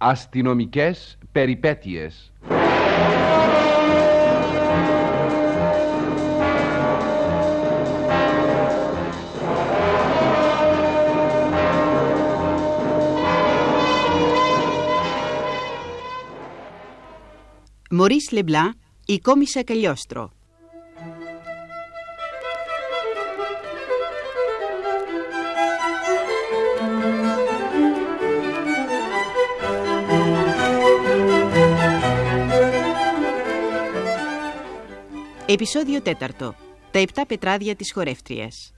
Αστυνομικές περιπέτειες. Maurice Leblanc, η κόμισσα Cagliostro. Επεισόδιο 4. Τα 7 πετράδια της χορεύτριας.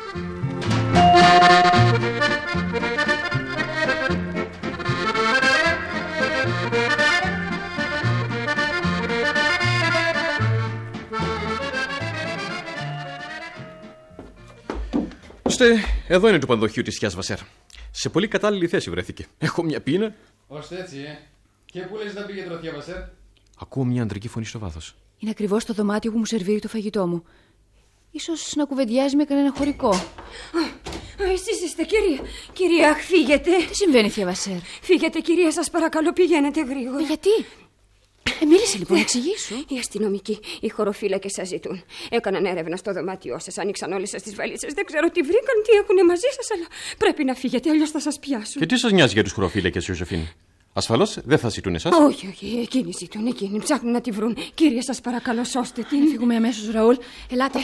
Εδώ είναι το πανδοχείο της Θιάς Βασέρ. Σε πολύ κατάλληλη θέση βρέθηκε. Έχω μια πείνα. Ώστε έτσι, Και πού λες να πήγε τώρα, Θεία Βασέρ? Ακούω μια ανδρική φωνή στο βάθος. Είναι ακριβώς το δωμάτιο που μου σερβίρει το φαγητό μου. Ίσως να κουβεντιάζει με κανένα χωρικό. Εσείς είστε, κυρία, αχ, φύγετε. Τι συμβαίνει, Θεία Βασέρ? Φύγετε, κυρία, σας παρακαλώ, πηγαίνετε γρήγορα. Γιατί? Μίλησε λοιπόν, εξηγήσου. Οι αστυνομικοί, οι χωροφύλακες σας ζητούν. Έκαναν έρευνα στο δωμάτιό σας, άνοιξαν όλες σας τις βαλίτσες. Δεν ξέρω τι βρήκαν, τι έχουν μαζί σας, αλλά πρέπει να φύγετε, αλλιώς θα σας πιάσουν. Και τι σας νοιάζει για τους χωροφύλακες, Ιωσεφίνη? Ασφαλώς δεν θα ζητούν εσάς. Όχι, εκείνοι ζητούν, εκείνοι ψάχνουν να τη βρουν. Κύριε, σας παρακαλώ, σώστε την. Φύγουμε αμέσως, Ραούλ. Ελάτε.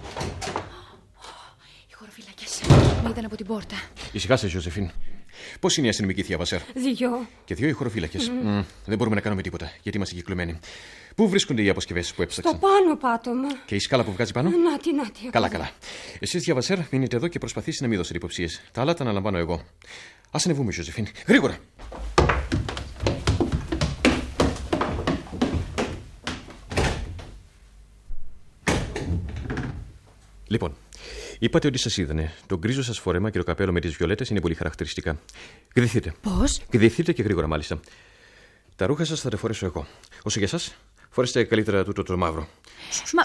Οι χωροφύλακες με είδαν από την πόρτα. Ησυχάσε, Ιωσεφίνη. Πώς είναι η αστυνομική, Θεία Βασέρ? 2. Και 2 οι χωροφύλακες. Δεν μπορούμε να κάνουμε τίποτα, γιατί είμαστε κυκλωμένοι. Πού βρίσκονται οι αποσκευές που έψαξαν? Στο πάνω πάτωμα. Και η σκάλα που βγάζει πάνω? Νάτι. Καλά. Εσείς, Θεία Βασέρ, μείνετε εδώ και προσπαθήστε να μην δώσετε υποψίες. Τα άλλα τα αναλαμβάνω εγώ. Ας ανεβούμε, Ιωσεφίνη. Γρήγορα! Λοιπόν, είπατε ότι σας είδανε. Το γκρίζο σας φόρεμα και το καπέλο με τις βιολέτες είναι πολύ χαρακτηριστικά. Γδυθείτε. Πώς? Γδυθείτε και γρήγορα, μάλιστα. Τα ρούχα σας θα τα φορέσω εγώ. Όσο για σας, φορέστε καλύτερα τούτο το μαύρο. Μα...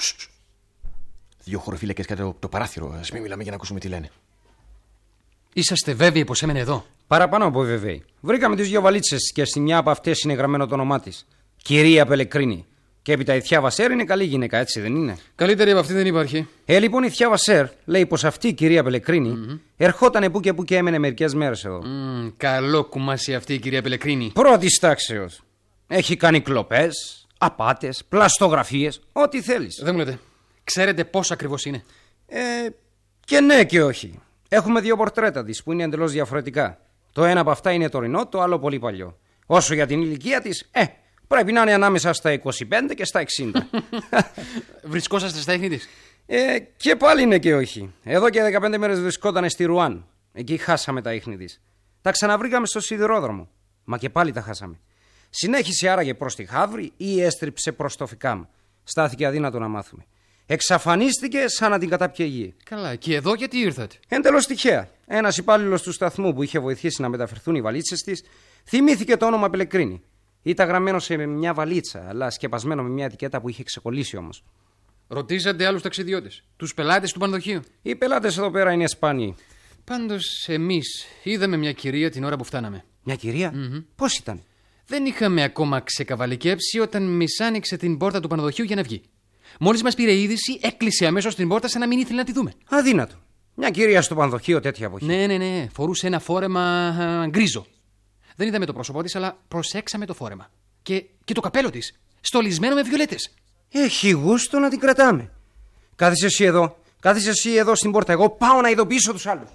2 χωροφύλακες κάτω από το παράθυρο. Ας μην μιλάμε για να ακούσουμε τι λένε. Είσαστε βέβαιοι πως έμενε εδώ? Παραπάνω από βέβαιοι. Βρήκαμε τις 2 βαλίτσες και στη μια από αυτές είναι γραμμένο το όνομά της. Κυρία Πελεκρίνη. Και έπειτα η Θεία Βασέρ είναι καλή γυναίκα, έτσι δεν είναι? Καλύτερη από αυτή δεν υπάρχει. Λοιπόν η Θεία Βασέρ λέει πως αυτή η κυρία Πελεκρίνη ερχόταν που και που και έμενε μερικές μέρες εδώ. Καλό κουμάσι αυτή η κυρία Πελεκρίνη. Πρώτης τάξεως. Έχει κάνει κλοπές, απάτες, πλαστογραφίες, ό,τι θέλεις. Δεν μου λέτε. Ξέρετε πώς ακριβώς είναι? Και ναι και όχι. Έχουμε 2 πορτρέτα της που είναι εντελώς διαφορετικά. Το ένα από αυτά είναι τωρινό, το άλλο πολύ παλιό. Όσο για την ηλικία της, πρέπει να είναι ανάμεσα στα 25 και στα 60. Βρισκόσαστε στα ίχνη της? Και πάλι είναι και όχι. Εδώ και 15 μέρες βρισκόταν στη Ρουάν. Εκεί χάσαμε τα ίχνη της. Τα ξαναβρήκαμε στο σιδηρόδρομο. Μα και πάλι τα χάσαμε. Συνέχισε άραγε προς τη Χαύρη ή έστριψε προς το Φικάμ? Στάθηκε αδύνατο να μάθουμε. Εξαφανίστηκε σαν να την κατάπιε γη. Καλά, και εδώ γιατί ήρθατε? Εντελώς τυχαία. Ένας υπάλληλος του σταθμού που είχε βοηθήσει να μεταφερθούν οι βαλίτσες της θυμήθηκε το όνομα Πελεκρίνη. Ήταν γραμμένο σε μια βαλίτσα, αλλά σκεπασμένο με μια ετικέτα που είχε ξεκολλήσει όμως. Ρωτήσατε άλλους ταξιδιώτες, τους πελάτες του πανδοχείου? Οι πελάτες εδώ πέρα είναι σπάνιοι. Πάντως εμείς είδαμε μια κυρία την ώρα που φτάναμε. Μια κυρία? Πώς ήταν? Δεν είχαμε ακόμα ξεκαβαλικέψει όταν μισάνοιξε την πόρτα του πανδοχείου για να βγει. Μόλις μας πήρε είδηση, έκλεισε αμέσως την πόρτα σαν να μην ήθελε να τη δούμε. Αδύνατο. Μια κυρία στο πανδοχείο τέτοια εποχή. Ναι. Φορούσε ένα φόρεμα γκρίζο. Δεν είδαμε το πρόσωπό της, αλλά προσέξαμε το φόρεμα. Και το καπέλο της, στολισμένο με βιολέτες. Έχει γούστο να την κρατάμε. Κάθισε εσύ εδώ στην πόρτα. Εγώ πάω να ειδοποιήσω τους άλλους.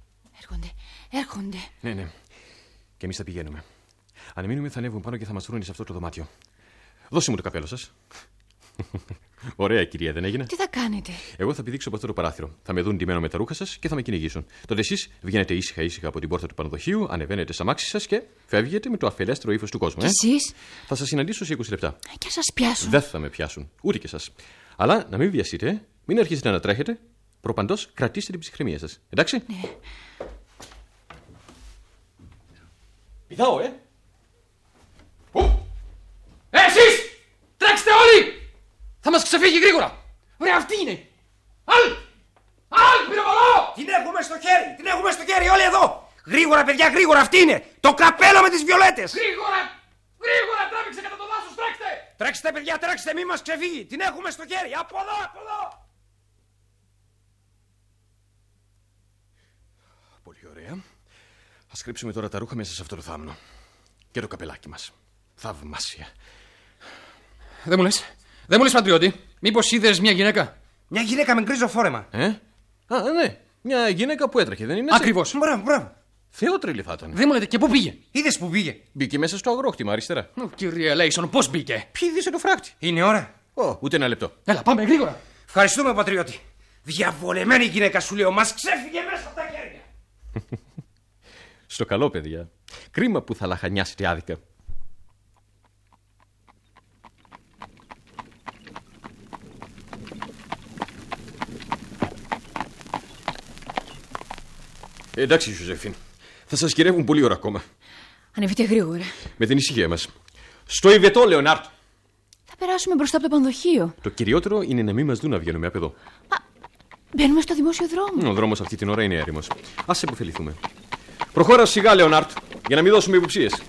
Έρχονται. Ναι. Και εμείς θα πηγαίνουμε. Αν μείνουμε, θα ανέβουν πάνω και θα μας βρουν σε αυτό το δωμάτιο. Δώσε μου το καπέλο σας. Ωραία, κυρία, δεν έγινε? Τι θα κάνετε? Εγώ θα πηδήξω από αυτό το παράθυρο. Θα με δουν ντυμένο με τα ρούχα σας και θα με κυνηγήσουν. Τότε εσείς βγαίνετε ήσυχα από την πόρτα του πανδοχείου, ανεβαίνετε στα αμάξι σας και φεύγετε με το αφελέστερο ύφος του κόσμου. Και εσείς? Θα σας συναντήσω σε 20 λεπτά. Και σας πιάσουν? Δεν θα με πιάσουν, ούτε και εσάς. Αλλά να μην βιαστείτε, μην αρχίσετε να τρέχετε. Προπαντός κρατήστε την ψυχραιμία σας. Εντάξει? Ναι. Πηδάω, Πού? Εσείς! Τρέξτε όλοι! Θα μας ξεφύγει γρήγορα! Ωραία, αυτή είναι! Αλ, πυροβολώ! Την έχουμε στο χέρι όλοι εδώ! Γρήγορα, παιδιά, γρήγορα, αυτή είναι! Το καπέλο με τις βιολέτες! Γρήγορα! Γρήγορα! Τράβηξε κατά το δάσος! Τρέξτε! Τρέξτε, παιδιά, τρέξτε, μη μας ξεφύγει! Την έχουμε στο χέρι! Από εδώ, από εδώ! Πολύ ωραία. Ας κρύψουμε τώρα τα ρούχα μέσα σε αυτό το θάμνο. Και το καπελάκι μας. Θαυμάσια. Δεν μου λες, Πατριώτη, μήπως είδες μια γυναίκα? Μια γυναίκα με γκρίζο φόρεμα. Ναι. Μια γυναίκα που έτρεχε, δεν είναι? Ακριβώς. Μπράβο. Θεότρελη θα ήταν. Δεν μου λέτε, και πού πήγε? Είδες που πήγε? Μπήκε μέσα στο αγρόκτημα αριστερά. Κύριε Λέισον, πώς μπήκε? Πήδησε το φράχτη. Είναι ώρα. Ούτε ένα λεπτό. Έλα, πάμε γρήγορα. Ευχαριστούμε, Πατριώτη. Διαβολεμένη γυναίκα, σου λέω, μας ξέφυγε μέσα από τα χέρια. Στο καλό, παιδιά. Κρίμα που θα λαχανιάσετε άδικα. Εντάξει, Ζουζεφίν. Θα σας γυρεύουν πολλή ώρα ακόμα. Ανεβείτε γρήγορα. Με την ησυχία μας. Στο Ιβετό, Λεωνάρτ. Θα περάσουμε μπροστά από το πανδοχείο. Το κυριότερο είναι να μην μας δουν να βγαίνουμε από εδώ. Μπαίνουμε στο δημόσιο δρόμο. Ο δρόμος αυτή την ώρα είναι έρημος. Ας επωφεληθούμε. Προχώρα σιγά, Λεωνάρτ, για να μην δώσουμε υποψίες.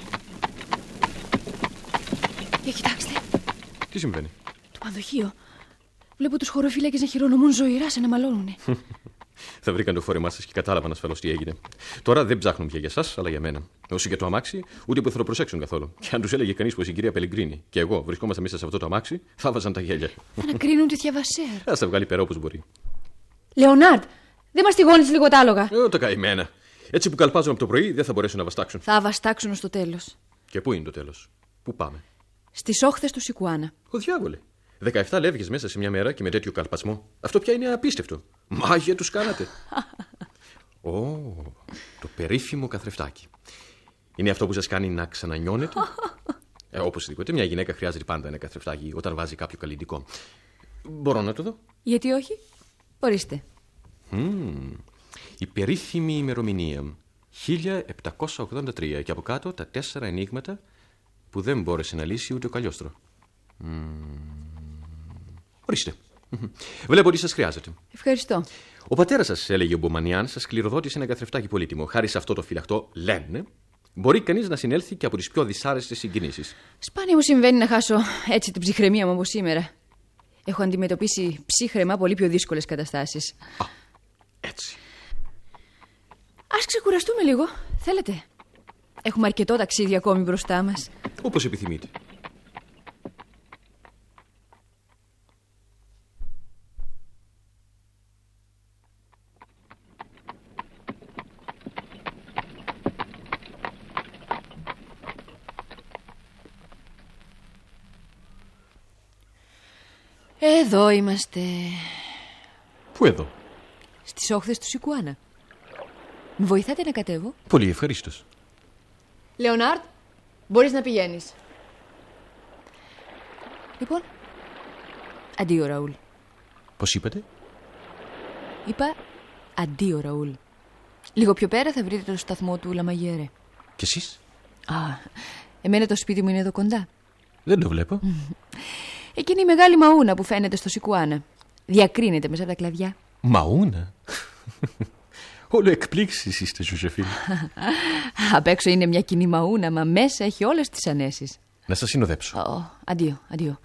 Για κοιτάξτε. Τι συμβαίνει? Το πανδοχείο. Βλέπω τους χωροφύλακες να χειρονομούν ζωηρά σαν να μαλώνουνε. Θα βρήκαν το φόρεμά σας και κατάλαβαν ασφαλώς τι έγινε. Τώρα δεν ψάχνουν πια για εσάς, αλλά για μένα. Όσο για το αμάξι, ούτε που θα το προσέξουν καθόλου. Και αν τους έλεγε κανείς πως η κυρία Πελεγκρίνη και εγώ βρισκόμαστε μέσα σε αυτό το αμάξι, θα βάζαν τα γέλια. Θα ανακρίνουν τη Θιαβασέρ. Ας τα βγάλει πέρα όπως μπορεί. Λεωνάρντ, δεν μας τηγώνεις λίγο τα άλογα? Τα καημένα. Έτσι που καλπάζουν από το πρωί δεν θα μπορέσουν να βαστάξουν. Θα βαστάξουν στο τέλος. Και πού είναι το τέλος? Πού πάμε? Στις όχθες του Σικουάνα. Ο διάβολε. 17 λεύγες μέσα σε μια μέρα και με τέτοιο καλπασμό. Αυτό πια είναι απίστευτο. Μάγια τους κάνατε. Το περίφημο καθρεφτάκι. Είναι αυτό που σας κάνει να ξανανιώνετε? Οπωσδήποτε, μια γυναίκα χρειάζεται πάντα ένα καθρεφτάκι όταν βάζει κάποιο καλλιτικό. Μπορώ να το δω? Γιατί όχι? Ορίστε. Η περίφημη ημερομηνία 1783 και από κάτω τα 4 ενίγματα που δεν μπόρεσε να λύσει ούτε ο Καλλιόστρο. Ορίστε. Βλέπω ότι σας χρειάζεται. Ευχαριστώ. Ο πατέρας σας, έλεγε ο Μπομανιάν, σας κληροδότησε ένα καθρεφτάκι πολύτιμο. Χάρη σε αυτό το φυλαχτό, λένε, μπορεί κανείς να συνέλθει και από τις πιο δυσάρεστες συγκινήσεις. Σπάνια μου συμβαίνει να χάσω έτσι την ψυχραιμία μου όπως σήμερα. Έχω αντιμετωπίσει ψύχραιμα πολύ πιο δύσκολες καταστάσεις. Έτσι. Ας ξεκουραστούμε λίγο, θέλετε? Έχουμε αρκετό ταξίδι ακόμη μπροστά μας. Όπως επιθυμείτε. Εδώ είμαστε. Πού εδώ? Στις όχθες του Σικουάνα. Με βοηθάτε να κατέβω? Πολύ ευχαρίστως. Λεωνάρντ, μπορείς να πηγαίνεις. Λοιπόν, αντίο Ραούλ. Πώς είπατε? Είπα αντίο Ραούλ. Λίγο πιο πέρα θα βρείτε το σταθμό του Λαμαγιέρε. Και εσείς? Εμένα το σπίτι μου είναι εδώ κοντά. Δεν το βλέπω. Εκείνη η μεγάλη μαούνα που φαίνεται στο Σικουάνα. Διακρίνεται μέσα από τα κλαδιά. Μαούνα? Όλο εκπλήξεις είστε, Ζουζεφίν. Απ' έξω είναι μια κοινή μαούνα, μα μέσα έχει όλες τις ανέσεις. Να σας συνοδέψω. Αντίο.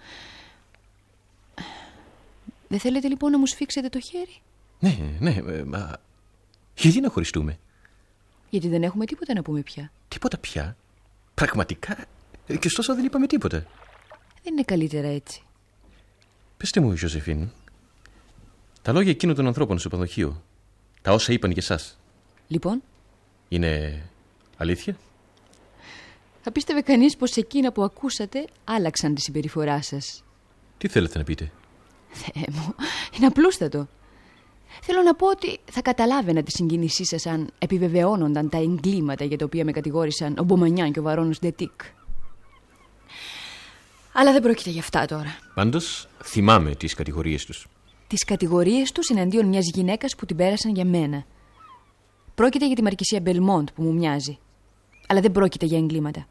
Δεν θέλετε λοιπόν να μου σφίξετε το χέρι? Ναι, μα γιατί να χωριστούμε? Γιατί δεν έχουμε τίποτα να πούμε πια. Τίποτα πια? Πραγματικά? Και ωστόσο δεν είπαμε τίποτα. Δεν είναι καλύτερα έτσι? Πεςτε μου, Ζωσεφίν, τα λόγια εκείνων των ανθρώπων στο πανδοχείο, τα όσα είπαν για εσάς, λοιπόν, είναι αλήθεια? Θα πίστευε κανείς πως εκείνα που ακούσατε άλλαξαν τη συμπεριφορά σας. Τι θέλετε να πείτε? Θεέ μου, είναι απλούστατο. Θέλω να πω ότι θα καταλάβαινα τη συγκίνησή σας αν επιβεβαιώνονταν τα εγκλήματα για τα οποία με κατηγόρησαν ο Μπομανιάν και ο Βαρόνος Ντετίκ. Αλλά δεν πρόκειται για αυτά τώρα. Πάντως θυμάμαι τις κατηγορίες τους. Τις κατηγορίες τους εναντίον μιας γυναίκας που την πέρασαν για μένα. Πρόκειται για τη Μαρκισία Μπελμόντ που μου μοιάζει. Αλλά δεν πρόκειται για εγκλήματα.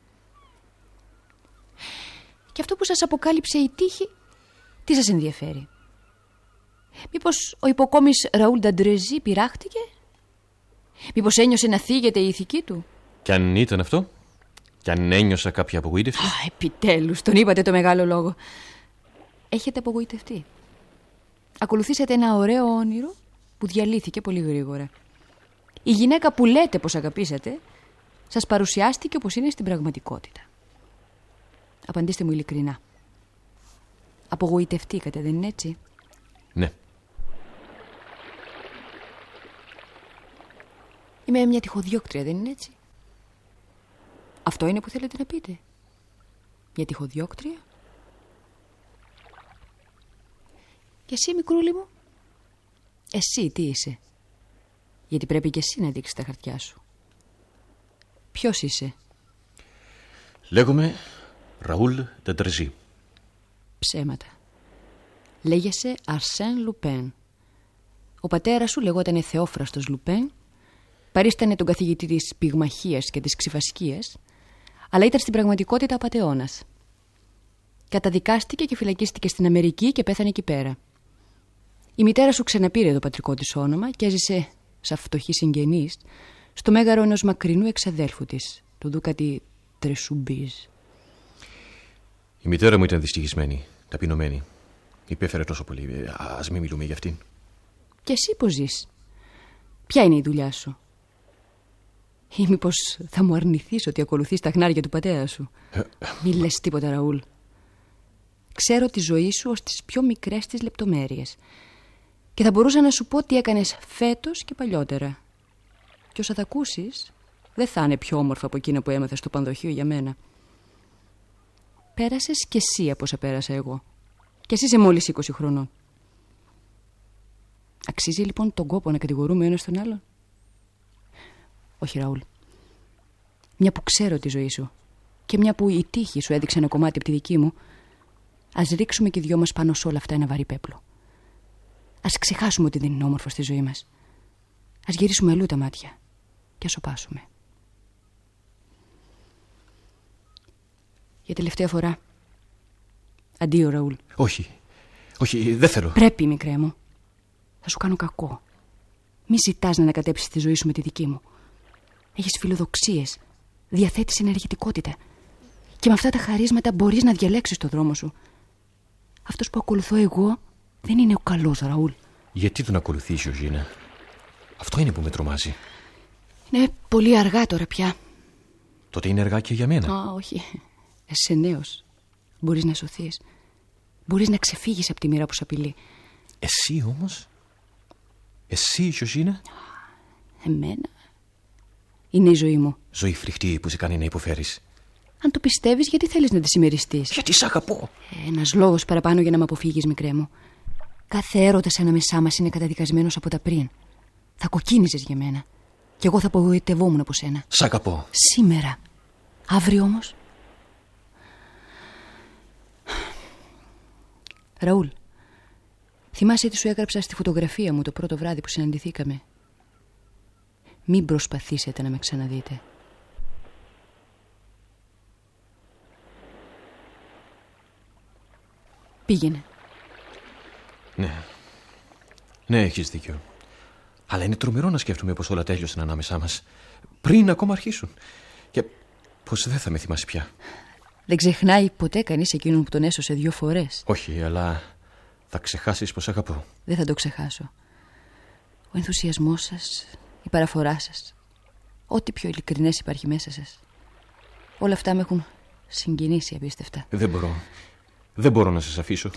Και αυτό που σας αποκάλυψε η τύχη, τι σας ενδιαφέρει? Μήπως ο υποκόμης Ραούλ Νταντρεζή πειράχτηκε? Μήπως ένιωσε να θίγεται η ηθική του? Κι αν ήταν αυτό, κι αν ένιωσα κάποια απογοήτευση. Επιτέλους, τον είπατε το μεγάλο λόγο. Έχετε απογοητευτεί. Ακολουθήσατε ένα ωραίο όνειρο που διαλύθηκε πολύ γρήγορα. Η γυναίκα που λέτε πως αγαπήσατε σας παρουσιάστηκε όπως είναι στην πραγματικότητα. Απαντήστε μου ειλικρινά. Απογοητευτήκατε, δεν είναι έτσι? Ναι. Είμαι μια τυχοδιώκτρια, δεν είναι έτσι? Αυτό είναι που θέλετε να πείτε? Μια τυχοδιώκτρια? Και εσύ, μικρούλη μου? Εσύ τι είσαι? Γιατί πρέπει και εσύ να δείξεις τα χαρτιά σου. Ποιος είσαι? Λέγομαι Ραούλ Τεντρεζή. Ψέματα. Λέγεσαι Αρσέν Λουπέν. Ο πατέρας σου λεγότανε Θεόφραστος Λουπέν. Παρίστανε τον καθηγητή της πυγμαχίας και της ξυφασκίας, αλλά ήταν στην πραγματικότητα απατεώνας. Καταδικάστηκε και φυλακίστηκε στην Αμερική και πέθανε εκεί πέρα. Η μητέρα σου ξαναπήρε το πατρικό της όνομα και έζησε σαν φτωχή συγγενής στο μέγαρο ενός μακρινού εξαδέλφου της, του Δούκατη Τρεσουμπίζ. Η μητέρα μου ήταν δυστυχισμένη, ταπεινωμένη. Υπέφερε τόσο πολύ. Ας μην μιλούμε για αυτήν. Και εσύ πώς ζεις? Ποια είναι η δουλειά σου? Ή μήπως θα μου αρνηθείς ότι ακολουθείς τα χνάρια του πατέρα σου? Μη λες τίποτα, Ραούλ. Ξέρω τη ζωή σου ως τις πιο μικρές της λεπτομέρειες και θα μπορούσα να σου πω τι έκανες φέτος και παλιότερα. Και όσα θα ακούσεις δεν θα είναι πιο όμορφα από εκείνα που έμαθες στο πανδοχείο για μένα. Πέρασες κι εσύ από όσα πέρασα εγώ. Και εσύ είσαι μόλις 20 χρονών. Αξίζει λοιπόν τον κόπο να κατηγορούμε ένας τον άλλον? Όχι, Ραούλ. Μια που ξέρω τη ζωή σου και μια που η τύχη σου έδειξε ένα κομμάτι από τη δική μου, ας ρίξουμε και οι δυο μας πάνω σε όλα αυτά ένα βαρύ πέπλο. Ας ξεχάσουμε ότι δεν είναι όμορφο στη ζωή μας. Ας γυρίσουμε αλλού τα μάτια και ας σωπάσουμε. Για τελευταία φορά. Αντίο, Ραούλ. Όχι, όχι, δεν θέλω. Πρέπει, μικρέ μου. Θα σου κάνω κακό. Μη ζητάς να ανακατέψεις τη ζωή σου με τη δική μου. Έχεις φιλοδοξίες, διαθέτεις ενεργητικότητα και με αυτά τα χαρίσματα μπορείς να διαλέξεις το δρόμο σου. Αυτός που ακολουθώ εγώ δεν είναι ο καλός, Ραούλ. Γιατί τον ακολουθείς, Γιωζίνα? Αυτό είναι που με τρομάζει. Είναι πολύ αργά τώρα πια. Τότε είναι αργά και για μένα. Α, όχι. Εσύ νέος. Μπορείς να σωθείς. Μπορείς να ξεφύγεις από τη μοίρα που σ' απειλεί. Εσύ όμως? Εσύ, Γιωζίνα? Εμένα? Είναι η ζωή μου. Ζωή φρικτή που σε κάνει να υποφέρεις. Αν το πιστεύεις, γιατί θέλεις να τη συμμεριστείς? Γιατί σ' αγαπώ. Ένας λόγος παραπάνω για να με αποφύγεις, μικρέ μου. Κάθε έρωτας ανάμεσά μας είναι καταδικασμένος από τα πριν. Θα κοκκίνιζες για μένα. Κι εγώ θα απογοητευόμουν από σένα. Σ' αγαπώ. Σήμερα. Αύριο όμως. Ραούλ, θυμάσαι τι σου έγραψα στη φωτογραφία μου το πρώτο βράδυ που συναντηθήκαμε? Μην προσπαθήσετε να με ξαναδείτε. Πήγαινε. Ναι, έχεις δίκιο. Αλλά είναι τρομερό να σκέφτομαι πως όλα τέλειωσαν ανάμεσά μας πριν ακόμα αρχίσουν. Και πως δεν θα με θυμάσαι πια. Δεν ξεχνάει ποτέ κανείς εκείνον που τον έσωσε 2 φορές. Όχι, αλλά θα ξεχάσεις πως αγαπώ. Δεν θα το ξεχάσω. Ο ενθουσιασμός σας, η παραφορά σας, ό,τι πιο ειλικρινές υπάρχει μέσα σας. Όλα αυτά με έχουν συγκινήσει απίστευτα. Δεν μπορώ να σας αφήσω.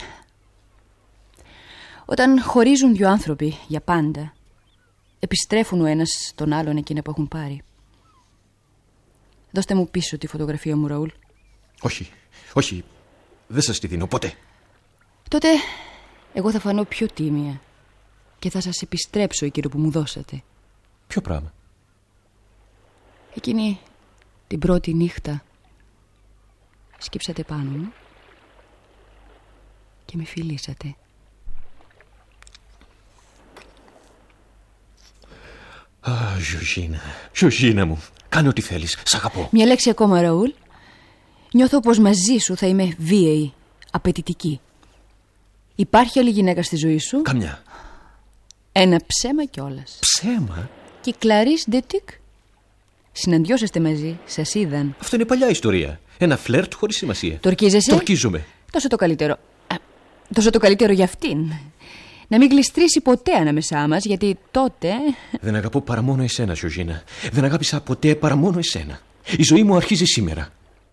Όταν χωρίζουν 2 άνθρωποι για πάντα, επιστρέφουν ο ένας τον άλλον εκείνα που έχουν πάρει. Δώστε μου πίσω τη φωτογραφία μου, Ραούλ. Όχι, δεν σας τη δίνω ποτέ. Τότε εγώ θα φανώ πιο τίμια και θα σας επιστρέψω εκείνο που μου δώσατε. Ποιο πράγμα? Εκείνη την πρώτη νύχτα σκύψατε πάνω μου και με φιλήσατε. Γιωζίνα μου, κάνε ό,τι θέλεις, σ' αγαπώ. Μια λέξη ακόμα, Ραούλ. Νιώθω πως μαζί σου θα είμαι βίαιη, απαιτητική. Υπάρχει άλλη γυναίκα στη ζωή σου? Καμιά. Ένα ψέμα κιόλας. Ψέμα? Και Κλαρίς Ντετικ? Συναντιόσαστε μαζί, σας είδαν. Αυτό είναι παλιά ιστορία. Ένα φλερτ χωρίς σημασία. Το ορκίζεσαι? Το ορκίζομαι. Τόσο το καλύτερο. Τόσο το καλύτερο για αυτήν. Να μην γλιστρήσει ποτέ ανάμεσά μας, γιατί τότε... Δεν αγαπώ παρά μόνο εσένα, Ζοζίνα. Δεν αγάπησα ποτέ παρά μόνο εσένα. Η ζωή μου αρχίζει σήμερα.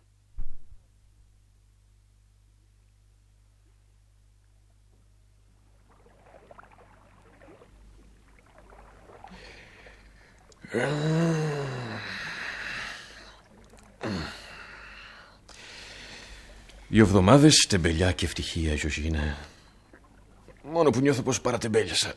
Δύο εβδομάδες τεμπελιά και ευτυχία, Ζοζίνα. Μόνο που νιώθω πως παρατεμπέλιασα.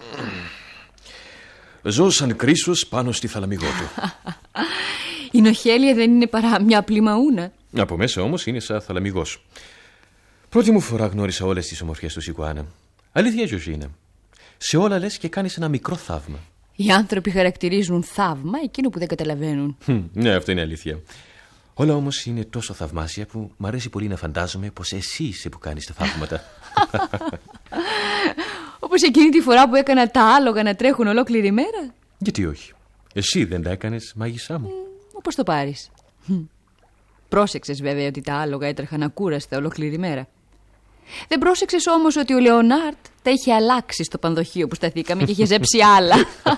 Ζω σαν Κρίσος πάνω στη θαλαμιγό του. Η Νοχέλια δεν είναι παρά μια απλή μαούνα. Από μέσα όμως είναι σαν θαλαμιγός. Πρώτη μου φορά γνώρισα όλες τις ομορφιές του Σικουάνα. Αλήθεια, Ζοζίνα. Σε όλα λες και κάνεις ένα μικρό θαύμα. Οι άνθρωποι χαρακτηρίζουν θαύμα εκείνο που δεν καταλαβαίνουν. Ναι, αυτό είναι αλήθεια. Όλα όμως είναι τόσο θαυμάσια που μ' αρέσει πολύ να φαντάζομαι πως εσύ είσαι που κάνεις τα θαύματα. Όπως εκείνη τη φορά που έκανα τα άλογα να τρέχουν ολόκληρη μέρα. Γιατί όχι. Εσύ δεν τα έκανες, μάγισσά μου. Όπως το πάρεις. Πρόσεξες βέβαια ότι τα άλογα έτρεχαν ακούραστα ολόκληρη μέρα. Δεν πρόσεξες όμως ότι ο Λεωνάρτ τα είχε αλλάξει στο πανδοχείο που σταθήκαμε και είχε ζέψει άλλα.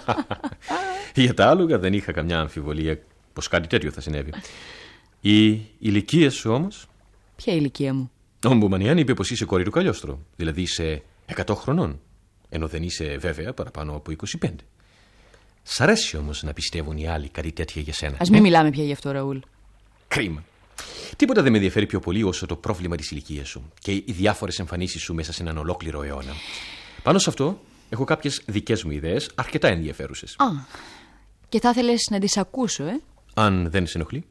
Για τα άλογα δεν είχα καμιά αμφιβολία πως κάτι τέτοιο θα συνέβη. Η ηλικία σου όμως? Ποια ηλικία μου? Ο Μπουμανιάν είπε πως είσαι κόρη του Καλιόστρο. Δηλαδή είσαι 100 χρονών. Ενώ δεν είσαι βέβαια παραπάνω από 25. Σ' αρέσει όμως να πιστεύουν οι άλλοι κάτι τέτοια για σένα? Ας μην μιλάμε πια γι' αυτό, Ραούλ. Κρίμα. Τίποτα δεν με ενδιαφέρει πιο πολύ όσο το πρόβλημα της ηλικίας σου και οι διάφορες εμφανίσεις σου μέσα σε έναν ολόκληρο αιώνα. Πάνω σε αυτό έχω κάποιες δικές μου ιδέες αρκετά ενδιαφέρουσες. Και θα ήθελες να τις ακούσω, Αν δεν σε ενοχλεί.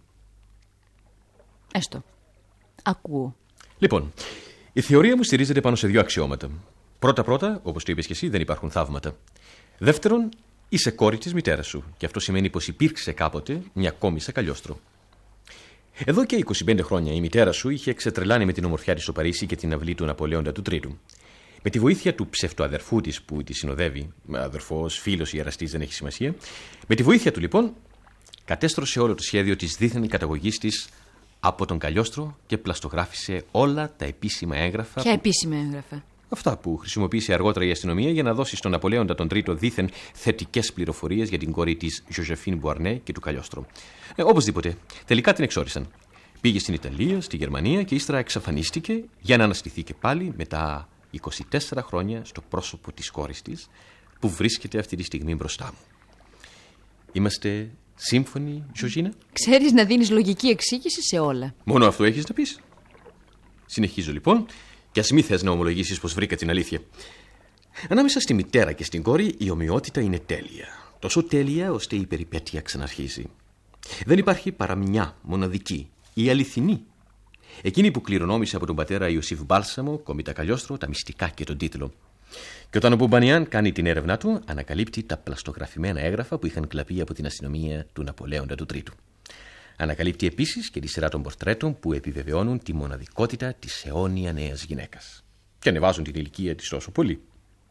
Έστω. Ακούω. Λοιπόν, η θεωρία μου στηρίζεται πάνω σε δύο αξιώματα. Πρώτα, όπως το είπες και εσύ, δεν υπάρχουν θαύματα. Δεύτερον, είσαι κόρη της μητέρας σου και αυτό σημαίνει πως υπήρξε κάποτε μια κόμισσα Καλιόστρο. Εδώ και 25 χρόνια η μητέρα σου είχε ξετρελάνει με την ομορφιά της στο Παρίσι και την αυλή του Ναπολέοντα του Τρίτου. Με τη βοήθεια του ψευτοαδερφού της που τη συνοδεύει, αδερφός, φίλος ή εραστής δεν έχει σημασία, με τη βοήθεια του λοιπόν κατέστρωσε όλο το σχέδιο της δίθεν καταγωγής της από τον Καλιόστρο και πλαστογράφησε όλα τα επίσημα έγγραφα. Ποια επίσημα έγγραφα? Αυτά που χρησιμοποίησε αργότερα η αστυνομία για να δώσει στον Ναπολέοντα τον Τρίτο δίθεν θετικές πληροφορίες για την κόρη της Ζωζεφίν Μπουαρνέ και του Καλιόστρο. Οπωσδήποτε, τελικά την εξόρισαν. Πήγε στην Ιταλία, στη Γερμανία και ύστερα εξαφανίστηκε για να αναστηθεί και πάλι μετά 24 χρόνια στο πρόσωπο της κόρης της που βρίσκεται αυτή τη στιγμή μπροστά μου. Είμαστε σύμφωνοι, Ζοζίνα? Ξέρεις να δίνεις λογική εξήγηση σε όλα. Μόνο αυτό έχεις να πεις? Συνεχίζω λοιπόν και ας μη θες να ομολογήσεις πως βρήκα την αλήθεια. Ανάμεσα στη μητέρα και στην κόρη η ομοιότητα είναι τέλεια. Τόσο τέλεια ώστε η περιπέτεια ξαναρχίζει. Δεν υπάρχει παρά μια μοναδική, η αληθινή. Εκείνη που κληρονόμησε από τον πατέρα Ιωσήφ Μπάλσαμο, κομίτα Καλιόστρο, τα μυστικά και τον τίτλο. Και όταν ο Μπουμανιάν κάνει την έρευνά του, ανακαλύπτει τα πλαστογραφημένα έγγραφα που είχαν κλαπεί από την αστυνομία του Ναπολέοντα του Τρίτου. Ανακαλύπτει επίσης και τη σειρά των πορτρέτων που επιβεβαιώνουν τη μοναδικότητα της αιώνια νέας γυναίκας. Και ανεβάζουν την ηλικία της τόσο πολύ.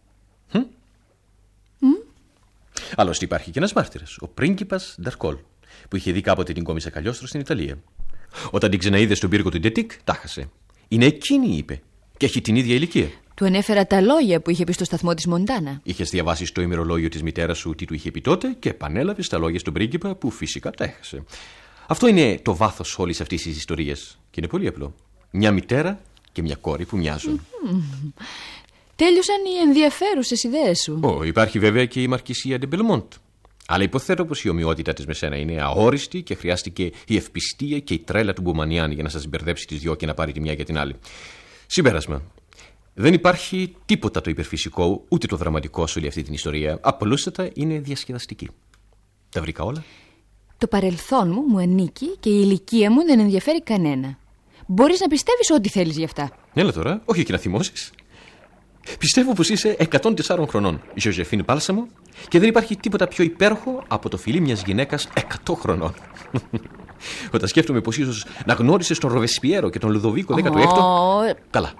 Άλλωστε υπάρχει και ένας μάρτυρας, ο πρίγκιπας Νταρκόλ, που είχε δει κάποτε την κόμισσα Καλιόστρο στην Ιταλία. Όταν την ξαναείδε στον πύργο του Ντετίκ, τα χάσε. Είναι εκείνη, είπε, και έχει την ίδια ηλικία. Του ανέφερα τα λόγια που είχε πει στο σταθμό της Μοντάνα. Είχες διαβάσει στο ημερολόγιο της μητέρας σου τι του είχε πει τότε και επανέλαβε τα λόγια στον πρίγκιπα που φυσικά τα έχασε. Αυτό είναι το βάθος όλης αυτής της ιστορίας. Και είναι πολύ απλό. Μια μητέρα και μια κόρη που μοιάζουν. Τέλειωσαν οι ενδιαφέρουσες ιδέες σου. Υπάρχει βέβαια και η Μαρκισία ντε Μπελμόντ. Αλλά υποθέτω πως η ομοιότητα της με σένα είναι αόριστη και χρειάστηκε η ευπιστία και η τρέλα του Μπουμανιάν για να σας μπερδέψει τις δυο και να πάρει τη μια για την άλλη. Συμπέρασμα. Δεν υπάρχει τίποτα το υπερφυσικό ούτε το δραματικό σε όλη αυτή την ιστορία. Απλούστατα είναι διασκεδαστική. Τα βρήκα όλα. Το παρελθόν μου ανήκει και η ηλικία μου δεν ενδιαφέρει κανένα. Μπορείς να πιστεύεις ό,τι θέλεις γι' αυτά. Έλα τώρα, όχι και να θυμώσεις. Πιστεύω πως είσαι 104 χρονών, η Ζωζεφίν Μπάλσαμο, και δεν υπάρχει τίποτα πιο υπέροχο από το φιλί μιας γυναίκας 100 χρονών. Όταν σκέφτομαι πως ίσως να γνώρισες τον Ροβεσπιέρο και τον Λουδοβίκο 16ο. Καλά.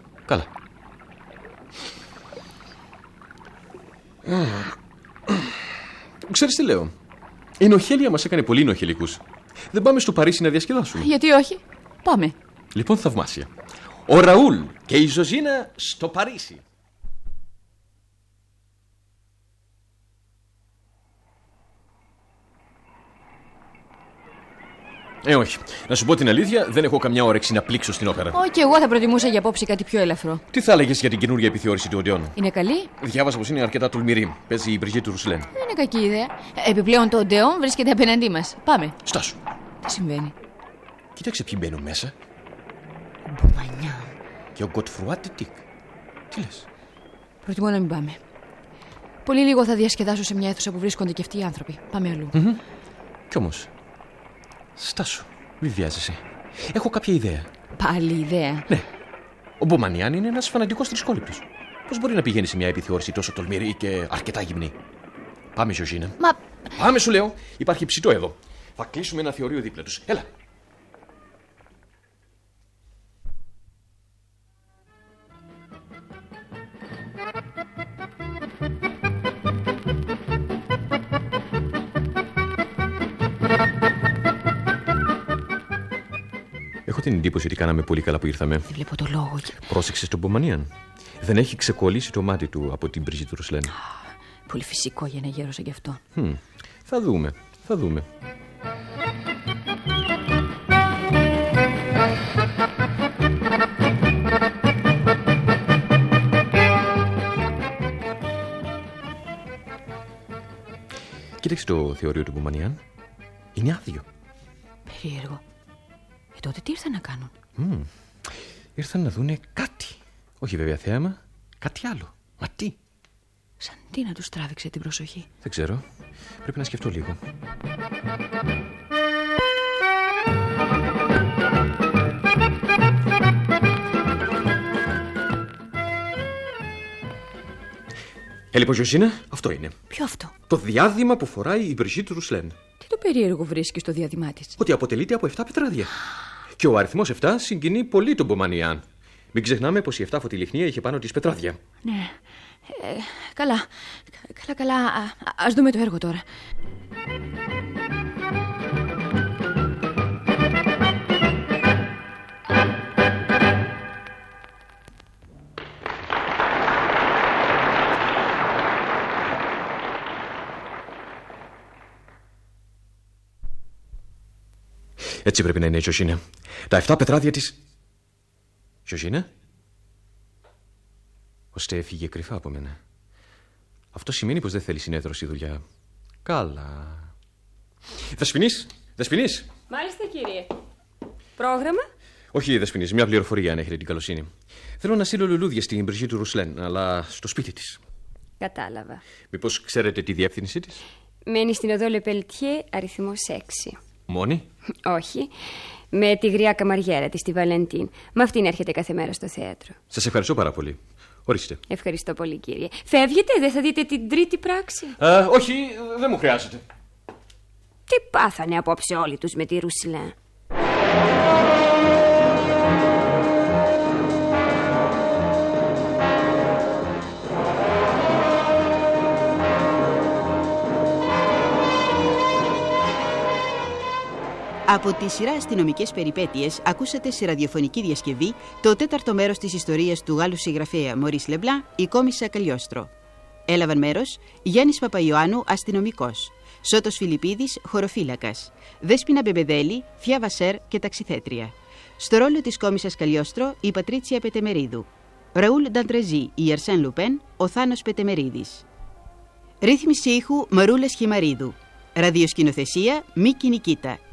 Ξέρεις τι λέω? Η νοχέλια μας έκανε πολύ νοχελικούς. Δεν πάμε στο Παρίσι να διασκεδάσουμε? Γιατί όχι. Πάμε. Λοιπόν, θαυμάσια. Ο Ραούλ και η Ζωζίνα στο Παρίσι. Όχι. Να σου πω την αλήθεια, δεν έχω καμιά όρεξη να πλήξω στην όπερα. Όχι, και εγώ θα προτιμούσα για απόψη κάτι πιο ελαφρό. Τι θα έλεγες για την καινούργια επιθεώρηση του Οντεόν? Είναι καλή? Διάβασα πως είναι αρκετά τολμηρή. Παίζει η Μπριζίτ Ρουσλέν. Δεν είναι κακή ιδέα. Επιπλέον το Οντεόν βρίσκεται απέναντί μας. Πάμε. Στάσου. Τι συμβαίνει? Κοίταξε ποιοι μπαίνουν μέσα. Μπομανιά. Και ο Γκοτφρουά Τικ. Τι λες? Προτιμώ να μην πάμε. Πολύ λίγο θα διασκεδάσω σε μια αίθουσα που βρίσκονται και αυτοί οι άνθρωποι. Πάμε αλλού. Κι όμως. Στάσου. Μη βιάζεσαι. Έχω κάποια ιδέα. Πάλι ιδέα. Ναι. Ο Μπομανιάν είναι ένας φανατικός θρησκόληπτος. Πώς μπορεί να πηγαίνει σε μια επιθεώρηση τόσο τολμηρή και αρκετά γυμνή? Πάμε, Ζωζίνα. Μα. Πάμε, σου λέω. Υπάρχει ψητό εδώ. Θα κλείσουμε ένα θεωρείο δίπλα τους. Έλα. Έχω την εντύπωση ότι κάναμε πολύ καλά που ήρθαμε. Δεν βλέπω το λόγο. Πρόσεξε τον Μπομανιάν. Δεν έχει ξεκολλήσει το μάτι του από την Μπριζίτ Ρουσλέν. Πολύ φυσικό για ένα γέρο σαν κι αυτό. Θα δούμε. Θα δούμε. Κοίταξε το θεωρείο του Μπομανιάν. Είναι άδειο. Περίεργο. Τότε τι ήρθαν να κάνουν? Ήρθαν να δούνε κάτι. Όχι βέβαια θέαμα, κάτι άλλο. Μα τι? Σαν τι να τους τράβηξε την προσοχή? Δεν ξέρω. Πρέπει να σκεφτώ λίγο. Λοιπόν, Ζωζίνα, αυτό είναι. Ποιο αυτό? Το διάδημα που φοράει η Μπριζίτ Ρουσλέν. Τι το περίεργο βρίσκει στο διάδημά της? Ότι αποτελείται από 7 πετράδια. Και ο αριθμός 7 συγκινεί πολύ τον Μπομανιάν. Μην ξεχνάμε πως η 7 φωτιλιχνία είχε πάνω της πετράδια. Ναι. Καλά. Ας δούμε το έργο τώρα. Έτσι πρέπει να είναι η Ζωζίνα. Τα 7 πετράδια της... Ζωζίνα? Ο Στέ έφυγε κρυφά από μένα. Αυτό σημαίνει πως δεν θέλει συνέδρωση δουλειά. Καλά. Δεσποινής! Μάλιστα, κύριε. Πρόγραμμα? Όχι, Δεσποινής, μια πληροφορία αν έχετε την καλοσύνη. Θέλω να στείλω λουλούδια στην Μπριζίτ Ρουσλέν, αλλά στο σπίτι της. Κατάλαβα. Μήπως ξέρετε τη διεύθυνσή της? Μένει στην οδό Λεπελτιέ, αριθμός 6. Μόνη? Όχι. Με τη γριά καμαριέρα της, τη Βαλεντίν. Με αυτήν έρχεται κάθε μέρα στο θέατρο. Σας ευχαριστώ πάρα πολύ. Ορίστε. Ευχαριστώ πολύ, κύριε. Φεύγετε, δεν θα δείτε την τρίτη πράξη? Όχι, δεν μου χρειάζεται. Τι πάθανε απόψε όλοι τους με τη Ρουσλέν? Από τη σειρά αστυνομικές περιπέτειες ακούσατε σε ραδιοφωνική διασκευή το 4ο μέρος της ιστορίας του Γάλλου συγγραφέα Μωρίς Λεμπλάν, η Κόμισσα Καλλιόστρο. Έλαβαν μέρος Γιάννης Παπαϊωάννου, αστυνομικός, Σώτος Φιλιππίδης, χωροφύλακας, Δέσποινα Μπεμπεδέλη, Θεία Βασέρ και ταξιθέτρια. Στο ρόλο της Κόμισσας Καλλιόστρο η Πατρίτσια Πετεμερίδου. Ραούλ Νταντρεζή, η Αρσέν Λουπέν, ο Θάνος Πετεμερίδης. Ρύθμιση ήχου Μαρούλα Χιμαρίδου. Ραδιοσκηνοθεσία Μίκη Νικίτα.